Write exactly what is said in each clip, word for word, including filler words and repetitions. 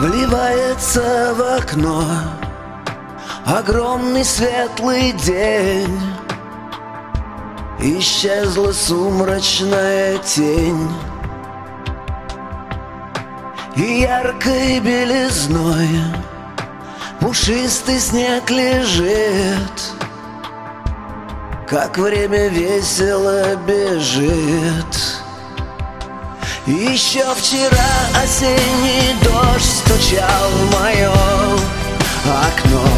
вливается в окно огромный светлый день. Исчезла сумрачная тень, и яркой белизной пушистый снег лежит, как время весело бежит. Еще вчера осенний дождь стучал в мое окно,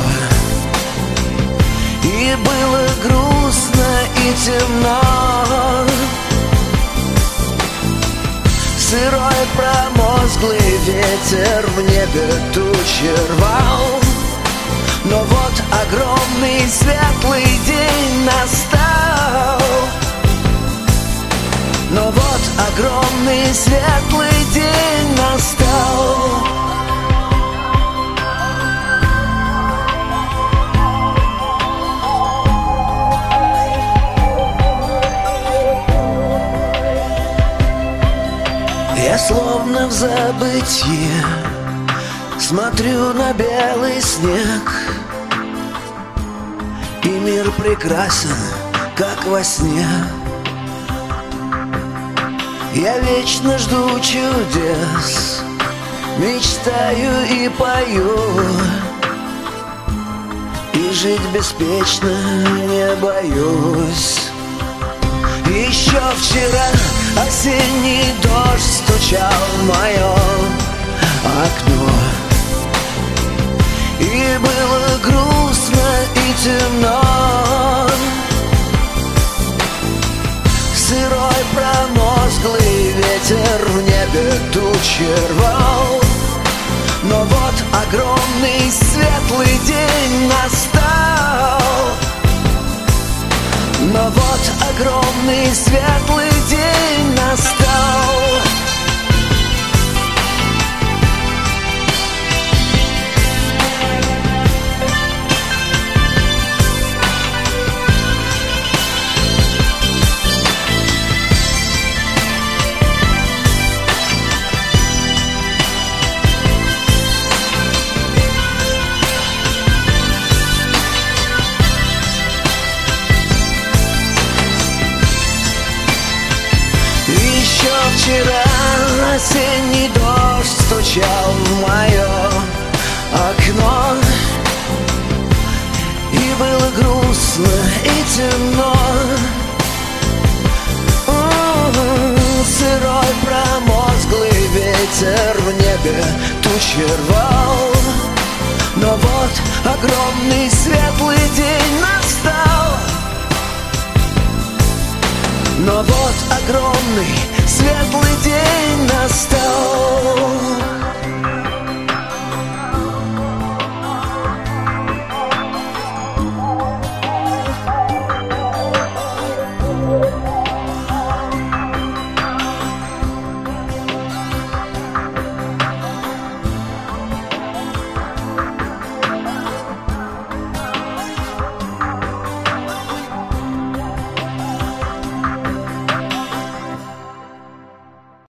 и было грустно и темно. Сырой промозглый ветер в небе тучи рвал, но вот огромный светлый день настал. Но вот огромный светлый день настал. Я словно в забытье смотрю на белый снег, и мир прекрасен, как во сне. Я вечно жду чудес, мечтаю и пою, и жить беспечно не боюсь. Еще вчера осенний дождь стучал в мое окно, и было грустно и темно. Сырой промозглый ветер в небе тучи рвал, но вот огромный светлый день настал. Но вот огромный светлый день настал. Еще вчера осенний дождь стучал в мое окно, и было грустно и темно. Сырой промозглый ветер в небе тучи рвал, но вот огромный светлый день настал. Но вот огромный светлый день настал.